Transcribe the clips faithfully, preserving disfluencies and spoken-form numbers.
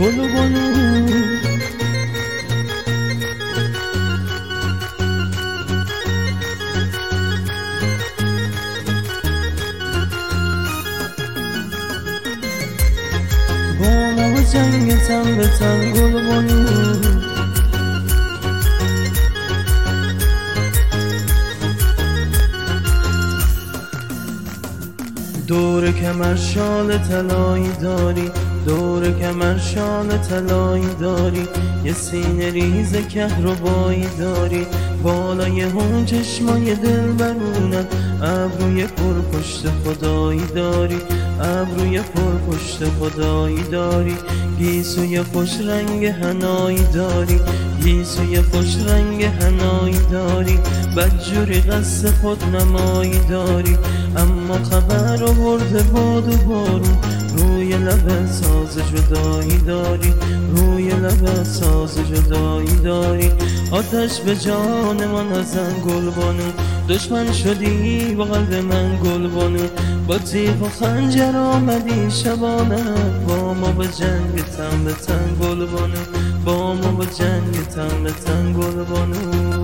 گل بانو. با ما به جنگ تن به تن گل بانو. دور کمر شال طلایی داری، دور کمر شال طلایی داری، یه سینه ریز کهربایی داری، بالای اون چشمای دلبرونت ابروی پر پشت خدایی داری، ابروی پر پشت خدایی داری، گیسوی خوش رنگ حنایی داری، گیسوی خوش رنگ حنایی داری، بدجوری قصد خود نمایی داری، اما خبر آورده باد و بارون، روی لبت ساز جدایی داری، روی لبت ساز جدایی داری. آتش به جان من نزن گل بانو، دشمن شدی با قلب من گل بانو، با تیغ و خنجر آمدی شبانه، با ما به جنگ تن به تن گل بانو، با ما به جنگ تن به تن گل بانو.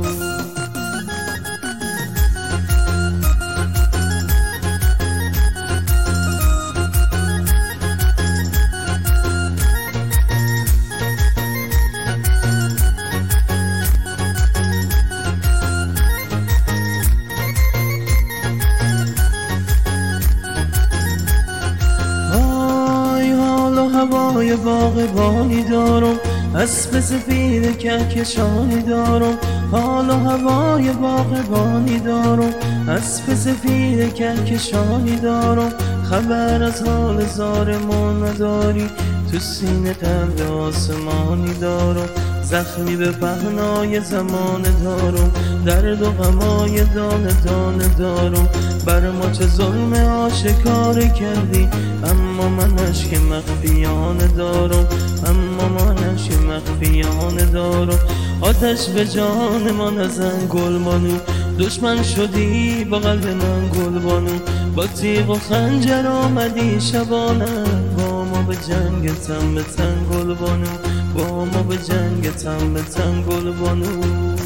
هوای باغبانی دارم، اسب سفید کهکشانی دارم، حال و هوای باغبانی دارم، اسب سفید کهکشانی دارم، خبر از حال زارمون نداری، تو سینه قلب آسمانی دارم، زخمی به پهنای زمان دارم، درد و غمای دانه دانه دارم، بر ما چه ظلم آشکار کردی، اما من اشک مخفیانه دارم، اما من اشک مخفیانه دارم. آتش به جان ما نزن گل بانو، دشمن شدی با قلب من گل بانو، با تیغ و خنجر آمدی شبانه، با ما به جنگ تن به تن گل بانو، با ما به جنگ تن به تن گل بانو.